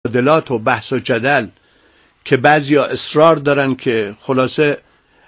مجادلات و بحث و جدل که بعضیا اصرار دارن که خلاصه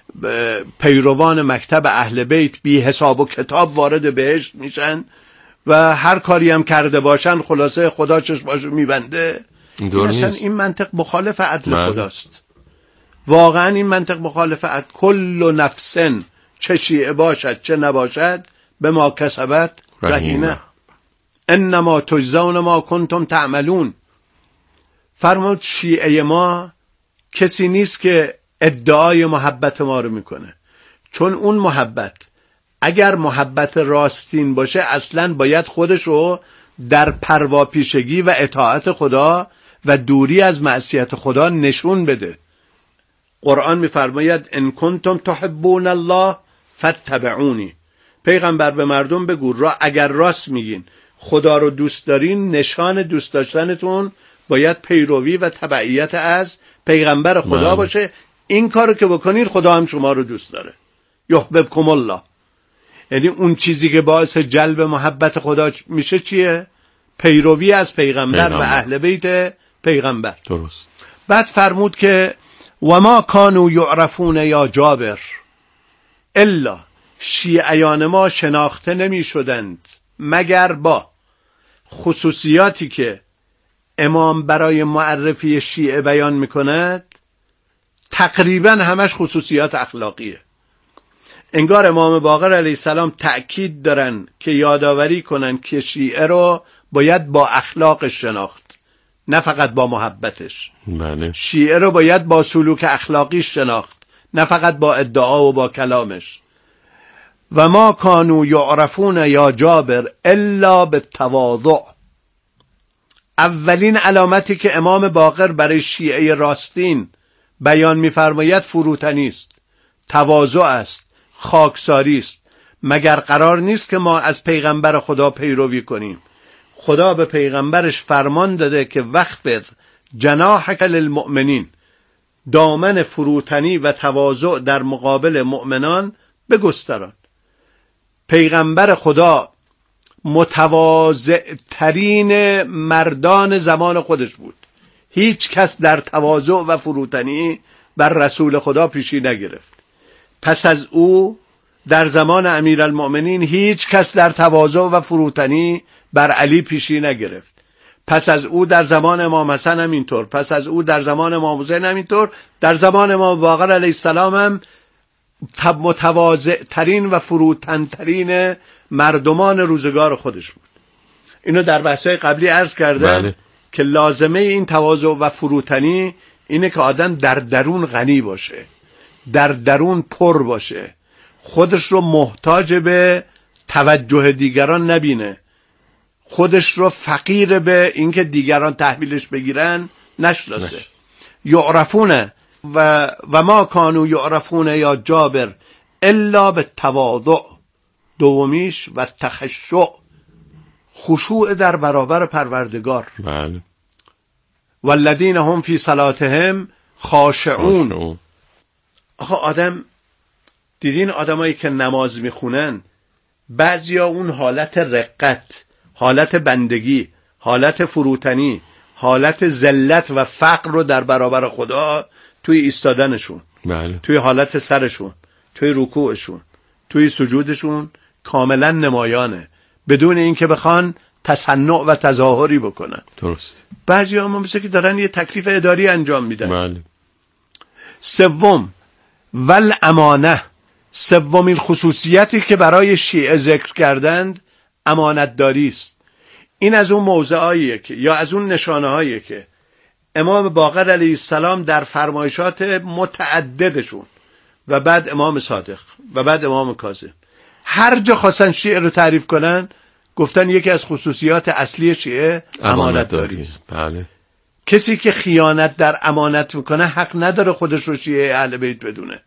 پیروان مکتب اهل بیت بی حساب و کتاب وارد بهشت میشن و هر کاری هم کرده باشن خلاصه خدا چشماشو میبنده. این منطق مخالف عدل خداست. واقعا این منطق مخالف عدل. کل نفس چه شیعه باشد چه نباشد به ما کسبت رهینه، انما تجزون ما کنتم تعملون. فرمود شیعه ما کسی نیست که ادعای محبت ما رو میکنه، چون اون محبت اگر محبت راستین باشه اصلا باید خودش رو در پرواپیشگی و اطاعت خدا و دوری از معصیت خدا نشون بده. قرآن میفرماید ان کنتم تحبون الله فاتبعونی. پیغمبر به مردم بگو اگر راست میگین خدا رو دوست دارین، نشان دوست داشتنتون باید پیروی و تبعیت از پیغمبر خدا باشه. این کارو که بکنین خدا هم شما رو دوست داره. یحببکم الله. یعنی اون چیزی که باعث جلب محبت خدا میشه چیه؟ پیروی از پیغمبر و اهل بیت پیغمبر. درست. بعد فرمود که و ما کانوا یعرفون یا جابر الا، شیعیان ما شناخته نمی شدند مگر با خصوصیاتی که امام برای معرفی شیعه بیان میکند. تقریبا همش خصوصیات اخلاقیه. انگار امام باقر علیه السلام تأکید دارن که یادآوری کنن که شیعه رو باید با اخلاقش شناخت، نه فقط با محبتش. بله. شیعه رو باید با سلوک اخلاقیش شناخت، نه فقط با ادعا و با کلامش. و ما کانوا یعرفون یا جابر الا بالتواضع. اولین علامتی که امام باقر برای شیعه راستین بیان می‌فرماید فروتنی است، تواضع است، خاکساری است. مگر قرار نیست که ما از پیغمبر خدا پیروی کنیم؟ خدا به پیغمبرش فرمان داده که وخفض جناحک للمؤمنین، دامن فروتنی و تواضع در مقابل مؤمنان بگستران. پیغمبر خدا متواضع ترین مردان زمان خودش بود. هیچ کس در تواضع و فروتنی بر رسول خدا پیشی نگرفت. پس از او در زمان امیرالمؤمنین هیچ کس در تواضع و فروتنی بر علی پیشی نگرفت. پس از او در زمان امام حسن هم اینطور، پس از او در زمان امام حسین هم اینطور، در زمان امام باقر علیه السلام هم متواضع ترین و فروتن ترین مردمان روزگار خودش بود. اینو در بحث‌های قبلی عرض کردم. بله. که لازمه این تواضع و فروتنی اینه که آدم در درون غنی باشه، در درون پر باشه، خودش رو محتاج به توجه دیگران نبینه، خودش رو فقیر به اینکه دیگران تحویلش بگیرن نشناسه. یعرفونه و ما کانوا یعرفون یا جابر الا بالتواضع. دومیش و تخشع، خشوع در برابر پروردگار. بله. والذین هم فی صلاتهم خاشعون. آخه آدم دیدین آدمایی که نماز میخونن بعضیا اون حالت رقت، حالت بندگی، حالت فروتنی، حالت ذلت و فقر رو در برابر خدا توی ایستادنشون، بله. توی حالت سرشون، توی رکوعشون، توی سجودشون کاملا نمایانه، بدون اینکه بخوان تصنع و تظاهری بکنن. درست. بعضی ها مثل که دارن یه تکلیف اداری انجام میدن. بله. سوم والامانه. سومین خصوصیتی که برای شیعه ذکر کردند امانتداری است. این از اون موضعاییه که یا از اون نشانه‌هاییه که امام باقر علیه السلام در فرمایشات متعددشون و بعد امام صادق و بعد امام کاظم هر جا خواستن شیعه رو تعریف کنن گفتن یکی از خصوصیات اصلی شیعه امانتداری است. بله. کسی که خیانت در امانت میکنه حق نداره خودش رو شیعه اهل بیت بدونه.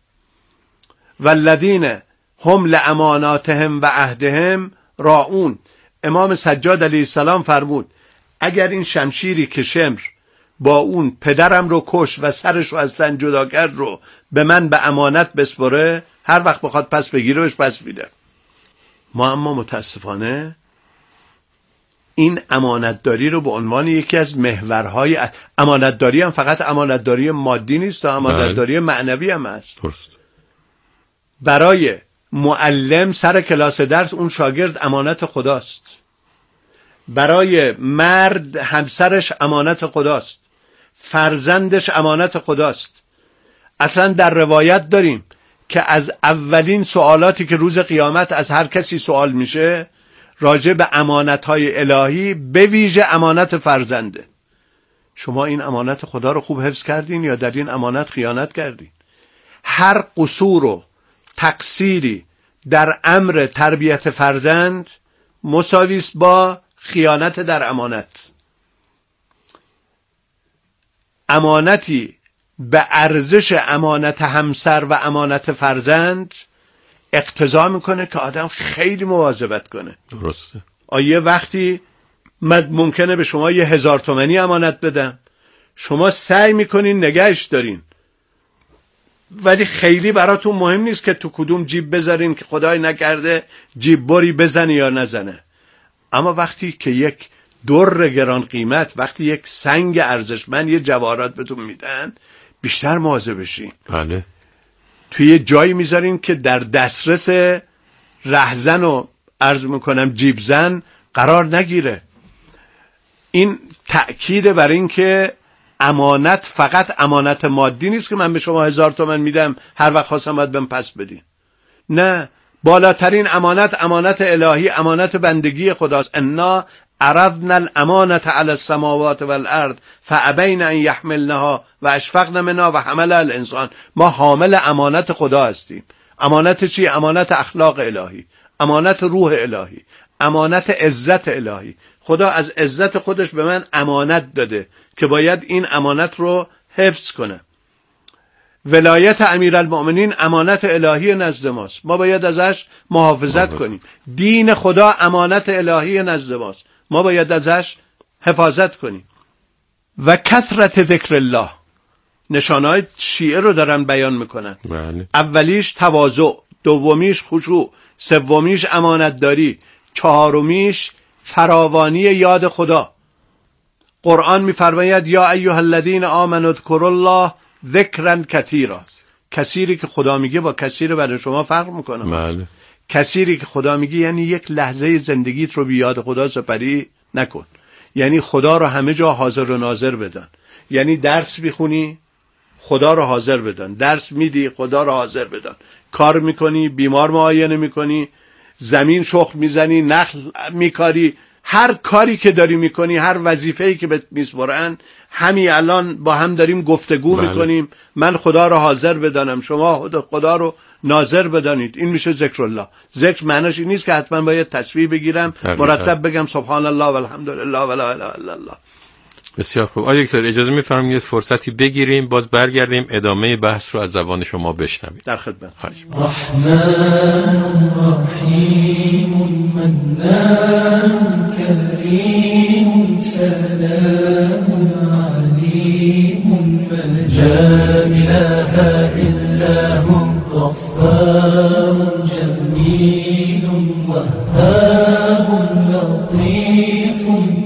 والذین هم لاماناتهم و عهدهم راعون. امام سجاد علیه السلام فرمود اگر این شمشیری که شمر با اون پدرم رو کش و سرش رو از تن جدا کرد رو به من به امانت بسپره، هر وقت بخواد پس بگیره بهش پس میده. ما اما متاسفانه این امانتداری رو به عنوان یکی از محورهای امانتداری هم فقط امانتداری مادی نیست، امانتداری معنوی هم هست. درست. برای معلم سر کلاس درس اون شاگرد امانت خداست، برای مرد همسرش امانت خداست، فرزندش امانت خداست. اصلا در روایت داریم که از اولین سوالاتی که روز قیامت از هر کسی سوال میشه راجع به امانت‌های الهی، به ویژه امانت فرزنده. شما این امانت خدا رو خوب حفظ کردین یا در این امانت خیانت کردین؟ هر قصور و تقصیری در امر تربیت فرزند مساوی است با خیانت در امانت. امانتی به ارزش امانت همسر و امانت فرزند اقتضا میکنه که آدم خیلی مواظبت کنه. درسته. آیه وقتی من ممکنه به شما 1000 تومانی امانت بدم، شما سعی میکنین نگهش دارین، ولی خیلی براتون مهم نیست که تو کدوم جیب بذارین که خدای نکرده جیب بری بزنه یا نزنه. اما وقتی که یک در گران قیمت، وقتی یک سنگ ارزشمند، یه جواهرات بهتون میدن، بیشتر مواظب بشین. بله. توی یه جایی میذارین که در دسترس رهزن و عرض میکنم جیب زن قرار نگیره. این تأکید بر این که امانت فقط امانت مادی نیست که من به شما 1000 تومان میدم هر وقت خواستم باید بهم پس بدین. نه، بالاترین امانت امانت الهی، امانت بندگی خداست. انا عرضنا الامانة على السماوات والارض فابین ان یحملنها و اشفقن منها و حملها الانسان. ما حامل امانت خدا هستیم. امانت چی؟ امانت اخلاق الهی، امانت روح الهی، امانت عزت الهی. خدا از عزت خودش به من امانت داده که باید این امانت رو حفظ کنه. ولایت امیرالمؤمنین امانت الهی نزد ماست، ما باید ازش محافظت کنیم. دین خدا امانت الهی نزد ماست، ما باید ازش حفاظت کنیم. و کثرت ذکر الله، نشانه‌های شیعه رو دارن بیان میکنن. بله. اولیش تواضع، دومیش خشوع، سومیش امانتداری، چهارمیش فراوانی یاد خدا. قرآن میفرماید یا ایها الذین آمنوا اذکروا الله ذکرا کثیرا. کثیری که خدا میگه با کثیر برای شما فرق میکنه. بله. کثیری که خدا میگه یعنی یک لحظه زندگیت رو بی یاد خدا سپری نکن، یعنی خدا رو همه جا حاضر و ناظر بدن. یعنی درس میخونی خدا رو حاضر بدن، درس میدی خدا رو حاضر بدن، کار میکنی بیمار معاینه میکنی، زمین شخم میزنی، نخل میکاری، هر کاری که داری میکنی، هر وظیفه‌ای که بهت میسپارن، همین الان با هم داریم گفتگو میکنیم، من خدا رو حاضر بدانم، شما خدا رو ناظر بدانید. این میشه ذکر الله. ذکر معنیش این نیست که حتما باید تسبیح بگیرم مرتب بگم سبحان الله و الحمد لله و لا اله الا الله. بسیار خوب. آقای دکتر اجازه می‌فرمایید فرصتی بگیریم باز برگردیم ادامه بحث رو از زبان شما بشنویم. در خدمت. رحمان رحیم منان کریم سلام علیم من لا اله الا هو غفار جمیل وهاب لطیف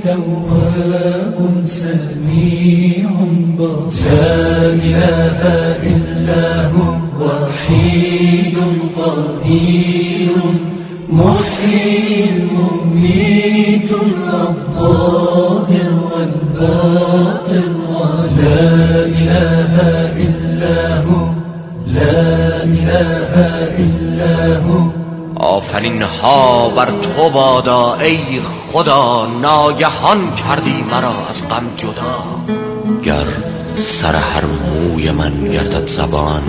تواب سميع بصير لا إله إلا هو وحيد قدير محيي مميت الظاهر والباطن لا إله إلا هو لا إله إلا هو. آفرین ها بر تو بادا ای خدا، ناگهان کردی مرا از غم جدا. گر سر هر موی من گردد زبان،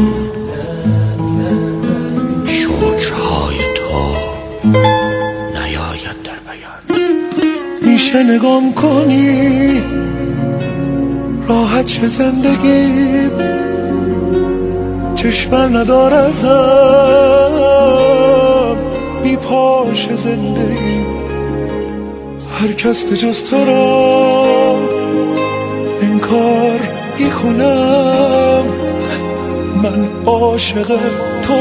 شکرهای تو نیاید در بیان. میشه نگام کنی راحت شه زندگی، چشمم ندار ازم بی پاش زندگی. هر کس به جز تو را انکار میکنم، من عاشق تو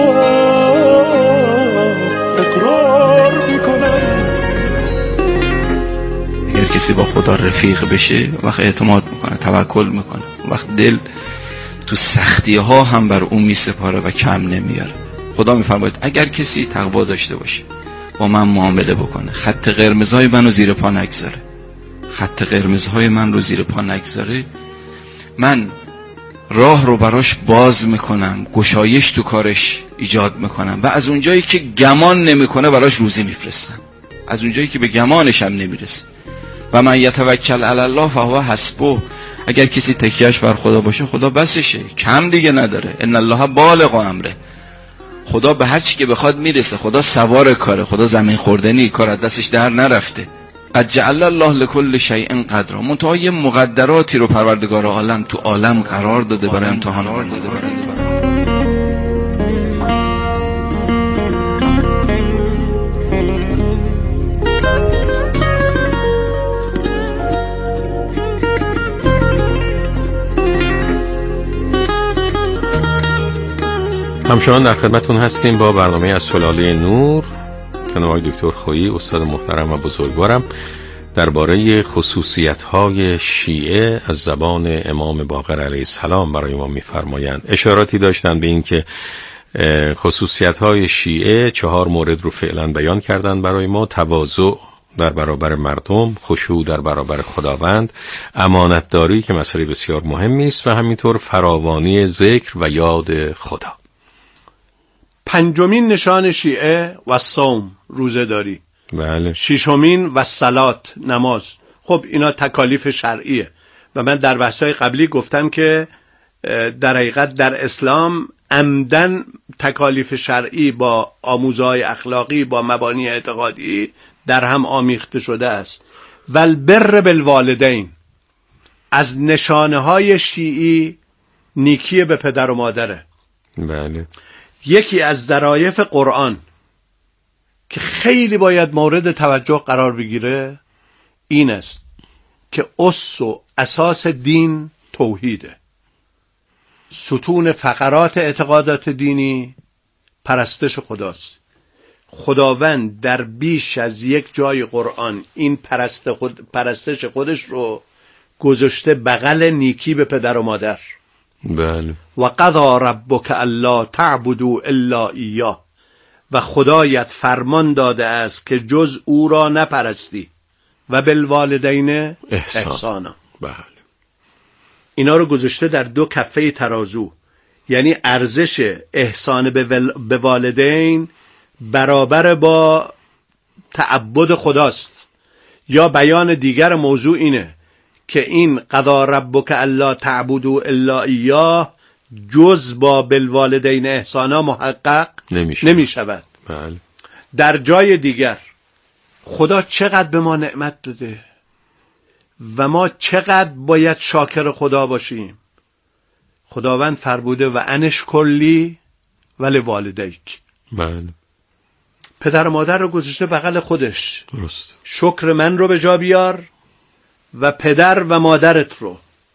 اقرار میکنم. کسی با خدا رفیق بشه وقت اعتماد میکنه، توکل میکنه، وقت دل تو سختی ها هم بر اون میسپاره و کم نمیاره. خدا میفرماید اگر کسی تقوا داشته باشه با من معامله بکنه، خط قرمزهای منو زیر پا نگذاره، خط قرمزهای من رو زیر پا نگذاره، من راه رو براش باز میکنم، گشایش تو کارش ایجاد میکنم و از اونجایی که گمان نمیکنه براش روزی میفرستم، از اونجایی که به گمانش هم نمیرسه. و من یتوکل علی الله فهو حسبه، اگر کسی تکیهش بر خدا باشه خدا بسشه، کم دیگه نداره. ان الله بالغ امره، خدا به هر چی که بخواد میرسه، خدا سوار کاره، خدا زمین خوردنی، کار از دستش در نرفته. قد جعل الله لكل شیء قدرا، منتها یه مقدراتی رو پروردگار عالم تو عالم قرار داده برای امتحان بنده. همچنان در خدمتون هستیم با برنامه از سلاله نور. جناب آقای دکتر خویی، استاد محترم و بزرگوارم، درباره خصوصیت‌های شیعه از زبان امام باقر علیه السلام برای ما می‌فرمایند. اشاراتی داشتن به این که خصوصیت‌های شیعه 4 مورد رو فعلا بیان کردن برای ما: تواضع در برابر مردم، خشوع در برابر خداوند، امانتداری که مسئله بسیار مهمی است و همینطور فراوانی ذکر و یاد خدا. 5مین نشان شیعه و صوم، روزه داری. بله. 6مین و صلات، نماز. خب اینا تکالیف شرعیه و من در بحث‌های قبلی گفتم که در حقیقت در اسلام عمدن تکالیف شرعی با آموزهای اخلاقی، با مبانی اعتقادی در هم آمیخته شده است. والبر بالوالدین، از نشانه‌های شیعی نیکی به پدر و مادره. بله. یکی از ظرایف قرآن که خیلی باید مورد توجه قرار بگیره این است که اصل و اساس دین توحیده. ستون فقرات اعتقادات دینی پرستش خداست. خداوند در بیش از یک جای قرآن این پرستش خودش رو گذاشته بغل نیکی به پدر و مادر. بله. و قضا ربک الا تعبدوا الا ایاه، و خدایت فرمان داده است که جز او را نپرستی، و بالوالدین احسانا. بله. اینا رو گذاشته در 2 کفه ترازو، یعنی ارزش احسان به والدین برابر با تعبد خداست. یا بیان دیگر موضوع اینه که این قضا ربک الا تعبدوا الا ایاه جز با بالوالدین احسانا محقق نمی شود. بله. در جای دیگر خدا چقدر به ما نعمت داده و ما چقدر باید شاکر خدا باشیم. خداوند فرموده و انش کلی ولی والدیک. بله. پدر و مادر رو گذاشته بغل خودش. درست. شکر من رو به جا بیار و پدر و مادرت رو.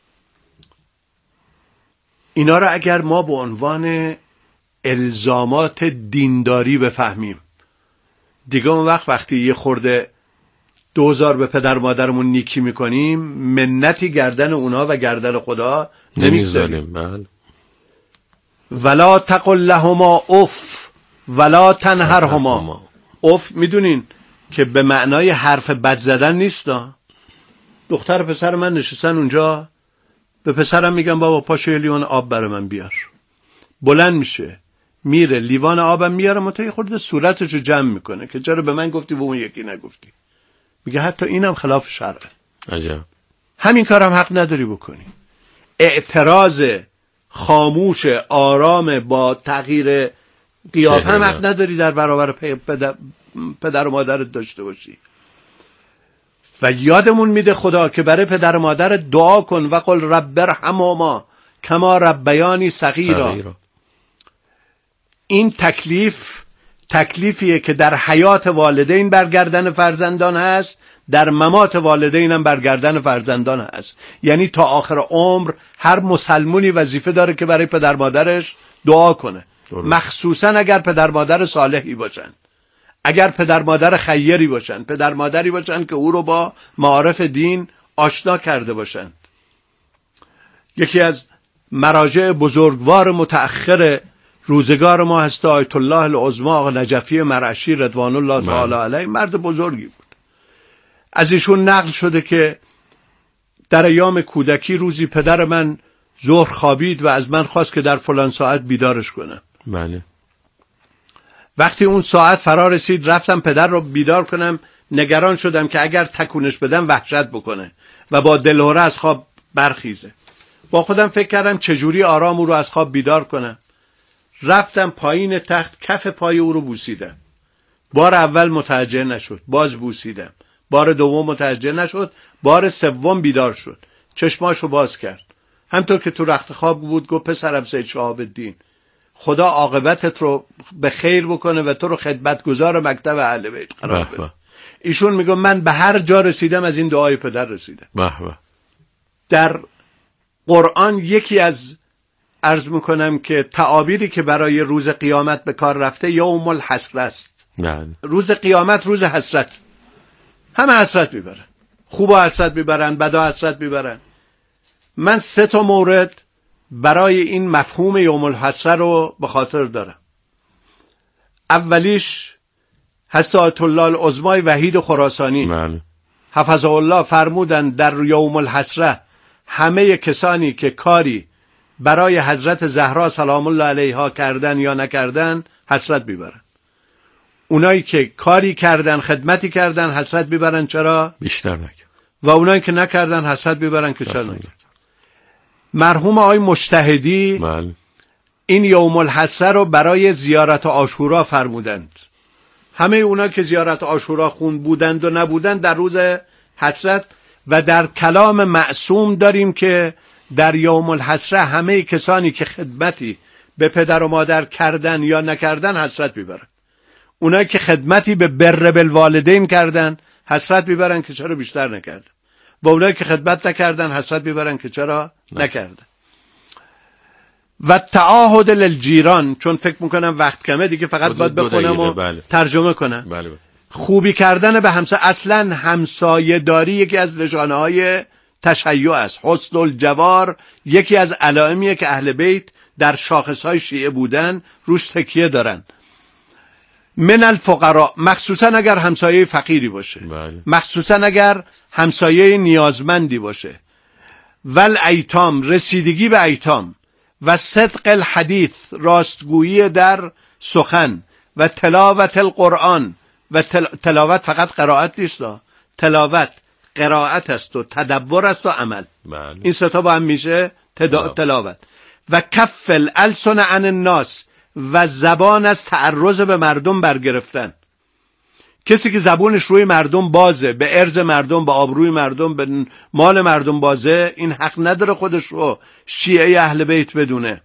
اینا رو اگر ما به عنوان الزامات دینداری بفهمیم، دیگه اون وقتی یه خورده 2000 به پدر مادرمون نیکی میکنیم، منتی گردن اونا و گردن خدا نمیگذاریم. بله. ولا تقل لهما اف ولا تنهرهما. اف میدونین که به معنای حرف بد زدن نیست. دختر پسر من نشستن اونجا، به پسرم میگم بابا پاشو یه لیوان آب برای من بیار. بلند میشه میره لیوان آبم میاره، متأ خورده صورتشو جمع میکنه که چرا به من گفتی و اون یکی نگفتی. میگه حتی اینم خلاف شرعه. عجب. همین کارم حق نداری بکنی. اعتراض خاموش آرام با تغییر قیافه هم حق نداری در برابر پدر و مادرت داشته باشی. و یادمون میده خدا که برای پدر و مادر دعا کن و قل رب ارحمهما کما ربیانی صغیرا. این تکلیفیه که در حیات والدین برگردن فرزندان هست، در ممات والدین هم برگردن فرزندان هست. یعنی تا آخر عمر هر مسلمونی وظیفه داره که برای پدر مادرش دعا کنه. مخصوصا اگر پدر مادر صالحی باشن. اگر پدر مادر خیری باشن، پدر مادری باشن که او رو با معارف دین آشنا کرده باشند. یکی از مراجع بزرگوار متأخر روزگار ما هست آیت الله العظمی آقا نجفی مرعشی رضوان الله تعالی علیه، مرد بزرگی بود. از ایشون نقل شده که در ایام کودکی روزی پدر من ظهر خوابید و از من خواست که در فلان ساعت بیدارش کنم. بله. وقتی اون ساعت فرا رسید رفتم پدر رو بیدار کنم، نگران شدم که اگر تکونش بدم وحشت بکنه و با دلهره از خواب برخیزه. با خودم فکر کردم چجوری آرام او رو از خواب بیدار کنم. رفتم پایین تخت، کف پای او رو بوسیدم. بار اول متوجه نشد، باز بوسیدم. بار دوم متوجه نشد، بار سوم بیدار شد. چشماشو باز کرد، همطور که تو رخت خواب بود گفت پسرم سید شهاب الدین، خدا عاقبتت رو به خیر بکنه و تو رو خدمتگزار مکتب اهل بیت قرار بده. ایشون میگه من به هر جا رسیدم از این دعای پدر رسیدم. در قرآن یکی از عرض میکنم که تعابیری که برای روز قیامت به کار رفته یوم الحسرة است. روز قیامت روز حسرت، همه حسرت میبرن، خوبا حسرت میبرن، بدا حسرت میبرن. من 3 مورد برای این مفهوم یوم الحسرة رو به خاطر دارم. اولیش هست آیت الله العظمی وحید خراسانی حفظه الله فرمودن در یوم الحسرة همه کسانی که کاری برای حضرت زهرا سلام الله علیها کردن یا نکردن حسرت میبرن. اونایی که کاری کردن، خدمتی کردن حسرت میبرن چرا بیشتر نکرد، و اونایی که نکردن حسرت میبرن که چرا نکرد. مرحوم آقای مجتهدی این یوم الحسرة رو برای زیارت عاشورا فرمودند. همه اونا که زیارت عاشورا خون بودند و نبودند در روز حسرت. و در کلام معصوم داریم که در یوم الحسرة همه کسانی که خدمتی به پدر و مادر کردن یا نکردن حسرت میبرن. اونایی که خدمتی به بر بالوالدین کردن حسرت میبرن که چرا بیشتر نکردن، و اونایی که خدمت نکردن حسرت میبرن که چرا نکردن. و تعاهد للجیران، چون فکر میکنم وقت کمه دیگه فقط باید بخونم و ترجمه کنم. خوبی کردن به همسایه. اصلا همسایه داری یکی از نشانه های تشیع است. حسن الجوار یکی از علائمیه که اهل بیت در شاخصهای شیعه بودن روش تکیه دارن. من الفقراء، مخصوصا اگر همسایه فقیری باشه، مخصوصا اگر همسایه نیازمندی باشه. ول ایتام، رسیدگی به ایتام. و صدق الحدیث، راستگویی در سخن. و تلاوت القرآن، و تلاوت فقط قرائت نیست، تلاوت قرائت است و تدبر است و عمل. این 3 با هم میشه تلاوت. و کف الالسن عن الناس، و زبان از تعرض به مردم برگرفتن. کسی که زبونش روی مردم بازه، به عرض مردم، به آبروی مردم، به مال مردم بازه، این حق نداره خودش رو شیعه اهل بیت بدونه.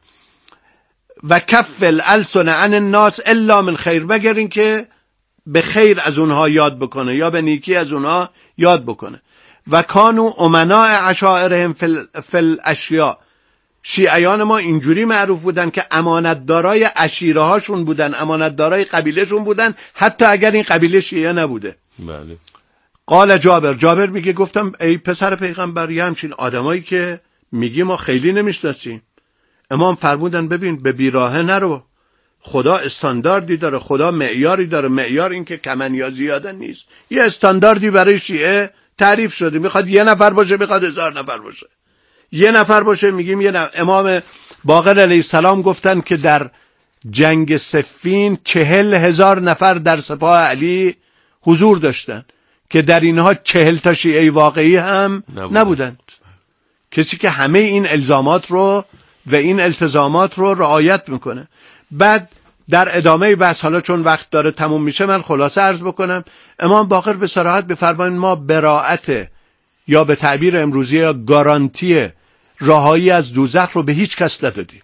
و کف الالسن عن الناس الا من خیر، مگر این که به خیر از اونها یاد بکنه یا به نیکی از اونها یاد بکنه. و کانوا امناء عشائرهم فی الاشیاء، شیعیان ما اینجوری معروف بودن که امانتدارای عشیره هاشون بودن، امانتدارای قبیلهشون بودن، حتی اگر این قبیله شیعه نبوده. بله. قال جابر میگه گفتم ای پسر پیغمبر، یه همچین آدمایی که میگی ما خیلی نمیشناسیم. امام فرمودن ببین به بیراهه نرو، خدا استانداردی داره، خدا معیاری داره. معیار این که کمن یا زیاده نیست، یه استانداردی برای شیعه تعریف شده. میخواد 1 نفر باشه، میخواد 1000 نفر باشه. 1 نفر باشه میگیم امام باقر علیه السلام گفتن که در جنگ صفین 40,000 نفر در سپاه علی حضور داشتن که در اینها 40 تا شیعه واقعی هم نبودند. کسی که همه این الزامات رو و این التزامات رو رعایت میکنه. بعد در ادامه بحث، حالا چون وقت داره تموم میشه من خلاصه عرض بکنم، امام باقر به صراحت بفرمایند ما براءت یا به تعبیر امروزی یا گارانتی رهایی از دوزخ رو به هیچ کس ندادیم.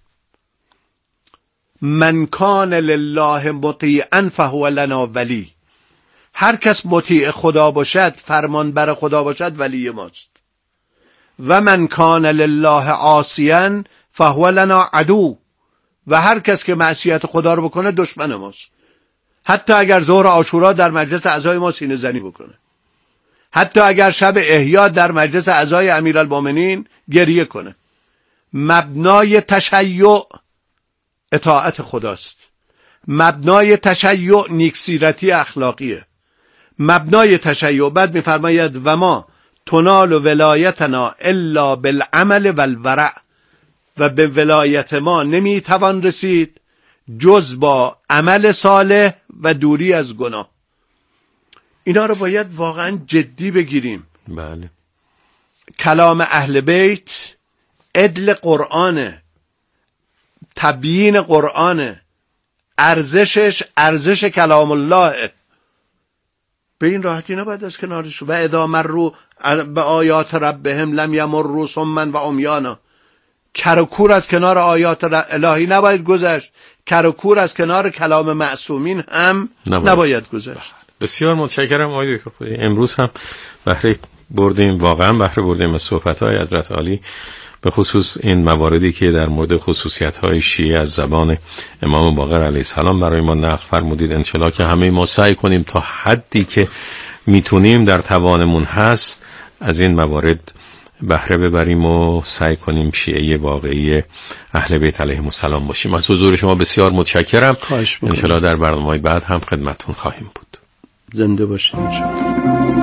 من کان لله مطیعا فهو لنا ولی، هر کس مطیع خدا باشد، فرمان بر خدا باشد، ولی ماست. و من کان لله عاصیا فهو لنا عدو، و هر کس که معصیت خدا رو بکنه دشمن ماست. حتی اگر ظهر عاشورا در مجلس اعضای ما سینه زنی بکنه، حتی اگر شب احیا در مجلس اعضای امیرالمومنین گریه کنه. مبنای تشیع اطاعت خداست، مبنای تشیع نیکسیرتی اخلاقیه، مبنای تشیع. بعد میفرماید و ما تنال ولایتنا الا بالعمل والورع، و به ولایت ما نمیتوان رسید جز با عمل صالح و دوری از گناه. اینا رو باید واقعا جدی بگیریم. بله. کلام اهل بیت عدل قرآنه، تبیین قرآنه، ارزشش ارزش کلام الله. به این راحتی نباید از کنارش. و اذا مروا به آیات ربهم لم یمروا صما و عمیانا. کر و کور از کنار آیات الهی نباید گذشت، کر و کور از کنار کلام معصومین هم نباید گذشت. بسیار متشکرم آقای دکتر خودی. امروز هم بهره بردیم از صحبت‌های حضرت عالی، به خصوص این مواردی که در مورد خصوصیت‌های شیعه از زبان امام باقر علیه السلام برای ما نقل فرمودید. انشالله که همه ما سعی کنیم تا حدی که میتونیم در توانمون هست از این موارد بهره ببریم و سعی کنیم شیعه واقعی اهل بیت علیهم السلام باشیم. از حضور شما بسیار متشکرم. انشالله در برنامه‌های بعد هم خدمتتون خواهیم بود. زنده باشید انشالله.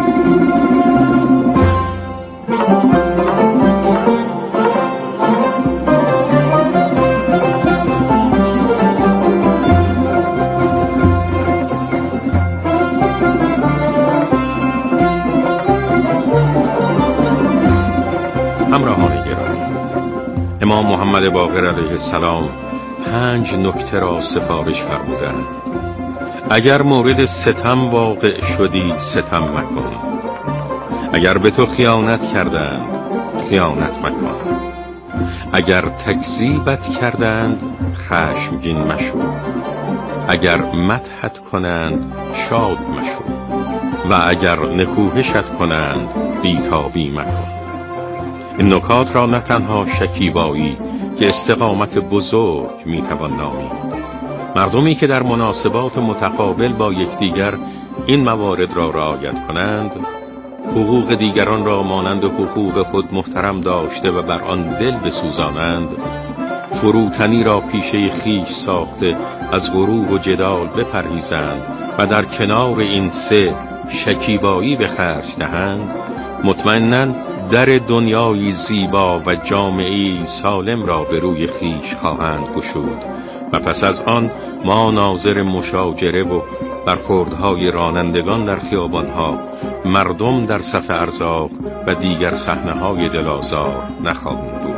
همراهان گرامی، امام محمد باقر علیه السلام 5 نکته را سفارش فرمودند. اگر مورد ستم واقع شدی ستم مکن، اگر به تو خیانت کردند خیانت مکن، اگر تکذیبت کردند خشمگین مشو، اگر مدحت کنند شاد مشو، و اگر نکوهشت کنند بیتابی مکن. این نکات را نه تنها شکیبایی که استقامت بزرگ میتوان نامید. مردمی که در مناسبات متقابل با یکدیگر این موارد را رعایت کنند، حقوق دیگران را مانند حقوق خود محترم داشته و بر آن دل بسوزانند، فروتنی را پیشه خیش ساخته از غرور و جدال بپرهیزند و در کنار این سه شکیبایی به خرج دهند، مطمئناً در دنیای زیبا و جامعه‌ای سالم را به روی خیش خواهند گشود و پس از آن ما ناظر مشاجره و برخوردهای رانندگان در خیابانها، مردم در صف ارزاق و دیگر صحنه‌های دل‌آزار نخواهیم بود.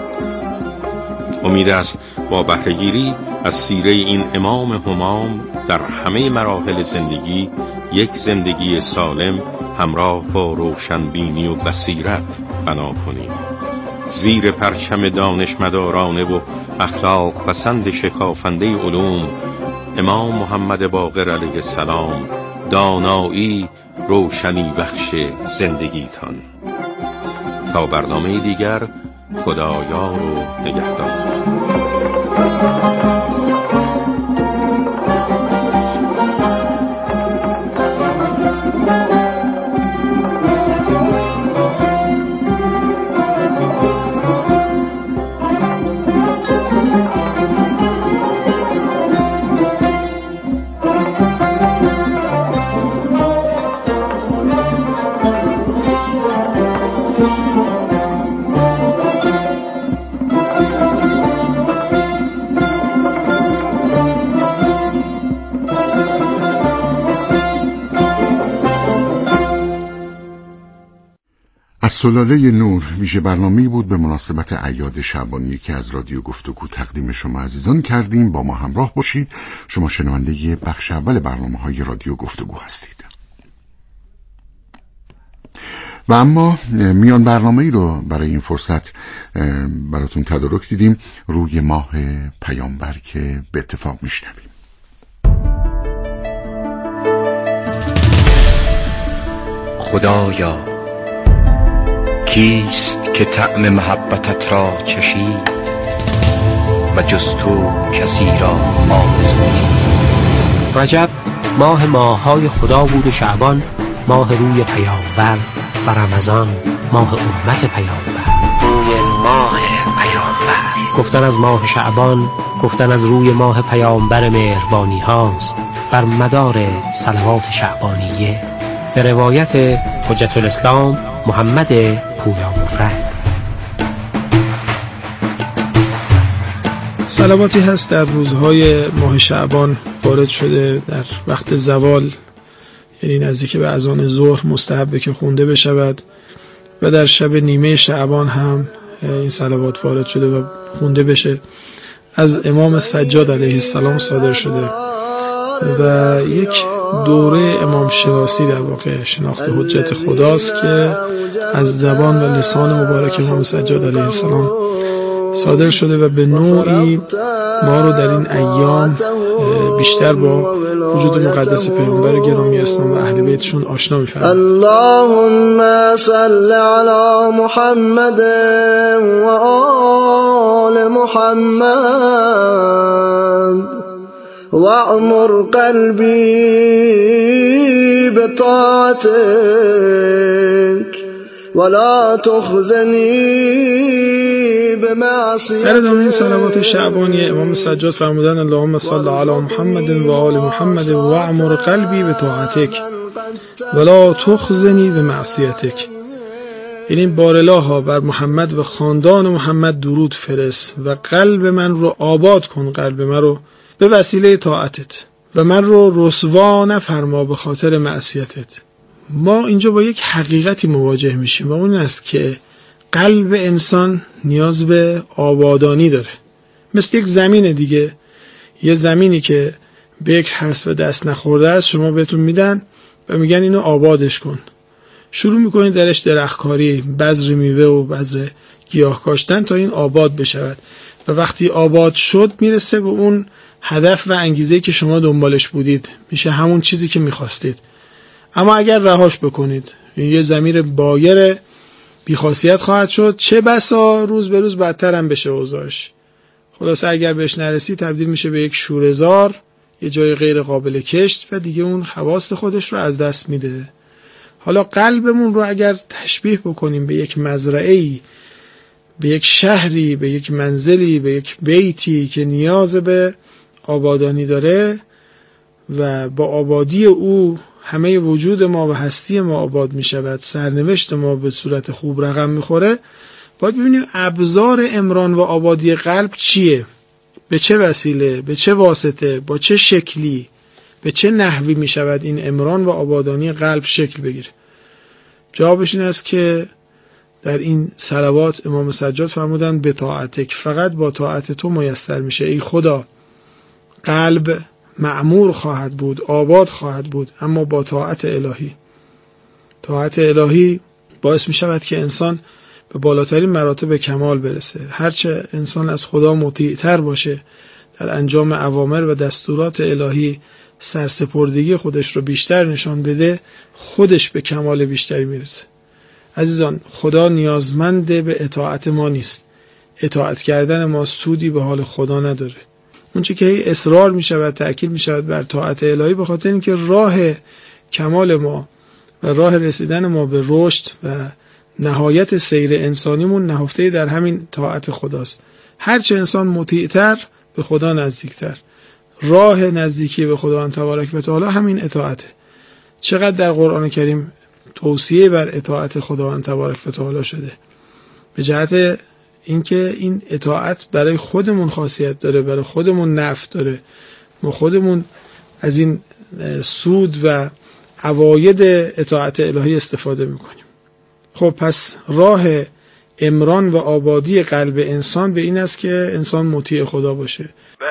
امید است با بهره‌گیری از سیره این امام همام در همه مراحل زندگی یک زندگی سالم همراه با روشنبینی و بصیرت بنا کنیم. زیر پرچم دانشمدارانه و اخلاق پسند شکافنده علوم امام محمد باقر علیه السلام دانایی روشنی بخش زندگیتان. تا برنامه دیگر، خدایار و نگهدارتان. از سلاله نور ویژه برنامه‌ای بود به مناسبت اعیاد شعبانی که از رادیو گفتگو تقدیم شما عزیزان کردیم. با ما همراه باشید. شما شنونده بخش اول برنامه‌های رادیو گفتگو هستید. و اما میان برنامه‌ای رو برای این فرصت براتون تدارک دیدیم، روی ماه پیامبر که به اتفاق میشنویم. خدایا کیست که طعم محبتت را چشید و جز تو کسی را آرزو؟ رجب ماه‌های خدا بود و شعبان ماه روی پیامبر و رمضان ماه امت پیامبر. روی ماه پیامبر گفتن از ماه شعبان، گفتن از روی ماه پیامبر مهربانی هاست بر مدار صلوات شعبانیه. به روایت حجت الاسلام محمد پویا مفرد. صلواتی هست در روزهای ماه شعبان وارد شده در وقت زوال، یعنی نزدیک به اذان ظهر مستحبه که خونده بشود و در شب نیمه شعبان هم این صلوات وارد شده و خونده بشه. از امام سجاد علیه السلام صادر شده و یک دوره امام شناسی در واقع شناخت حجت خداست که از زبان و لسان مبارک امام سجاد علیه السلام صادر شده و به نوعی ما رو در این ایام بیشتر با وجود مقدس پیامبر گرامی اسلام و اهل بیتشون آشنا می‌فرماید. اللهم صل علی محمد و آل محمد واعمر قلبی بطاعتك ولا تخزنی. در ادامه این صلوات شعبانی امام سجاد فرمودن اللهم صل علی محمد و آل محمد و اعمر قلبی بطاعتک ولا تخزنی بمعصیتک. یعنی بارالله بر محمد و خاندان محمد درود فرست و قلب من رو آباد کن، قلب من رو به وسیله طاعتت و من رو رسوا نفرما به خاطر معصیتت. ما اینجا با یک حقیقتی مواجه میشیم و اون است که قلب انسان نیاز به آبادانی داره، مثل یک زمین دیگه. یه زمینی که بکر هست و دست نخورده است شما بهتون میدن و میگن اینو آبادش کن، شروع میکنید درش درختکاری، بذر میوه و بذر گیاه کاشتن تا این آباد بشود و وقتی آباد شد میرسه به اون هدف و انگیزه‌ای که شما دنبالش بودید، میشه همون چیزی که میخواستید. اما اگر رهاش بکنید یه زمین بایر بیخاصیت خواهد شد، چه بسا روز به روز بدتر هم بشه اوضاعش. خلاص اگر بهش نرسی تبدیل میشه به یک شوره‌زار، یه جای غیر قابل کشت و دیگه اون خواص خودش رو از دست میده. حالا قلبمون رو اگر تشبیه بکنیم به یک مزرعه‌ای، به یک شهری، به یک منزلی، به یک بیتی که نیاز به آبادانی داره و با آبادی او همه وجود ما و هستی ما آباد می شود، سرنوشت ما به صورت خوب رقم می خوره، باید ببینیم ابزار عمران و آبادی قلب چیه، به چه وسیله، به چه واسطه، با چه شکلی، به چه نحوی می شود این عمران و آبادانی قلب شکل بگیره. جوابش این است که در این صلوات امام سجاد فرمودن به طاعتک، فقط با طاعت تو میسر میشه. ای خدا، قلب معمور خواهد بود، آباد خواهد بود، اما با طاعت الهی. طاعت الهی باعث می شود که انسان به بالاترین مراتب کمال برسه. هرچه انسان از خدا مطیع‌تر باشه، در انجام اوامر و دستورات الهی سرسپردگی خودش رو بیشتر نشان بده، خودش به کمال بیشتری میرسه. عزیزان، خدا نیازمند به اطاعت ما نیست. اطاعت کردن ما سودی به حال خدا نداره. اونچه که اصرار می شود، تأکید می شود بر طاعت الهی، به خاطر اینکه راه کمال ما و راه رسیدن ما به رشد و نهایت سیر انسانیمون نهفته در همین طاعت خداست. هرچه انسان مطیع‌تر به خدا نزدیکتر. راه نزدیکی به خداوند تبارک و تعالی همین اطاعته. چقدر در قرآن کریم توصیه بر اطاعت خداوند تبارک و تعالی شده، به جهت اینکه این اطاعت برای خودمون خاصیت داره، برای خودمون نفع داره، ما خودمون از این سود و عواید اطاعت الهی استفاده میکنیم. خب پس راه عمران و آبادی قلب انسان به این است که انسان مطیع خدا باشه.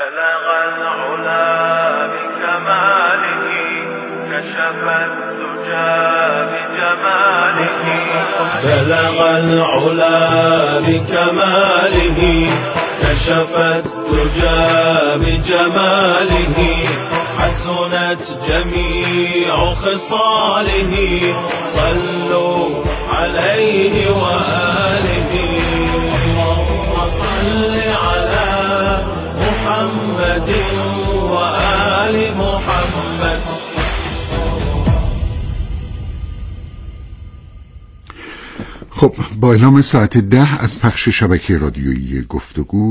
بلغ العلا بكماله كشف الدجى بجماله حسنت جميع خصاله صلوا عليه وآله اللهم صل على محمد وآل محمد خب با اعلام ساعت 10 از پخش شبکه رادیویی گفتگو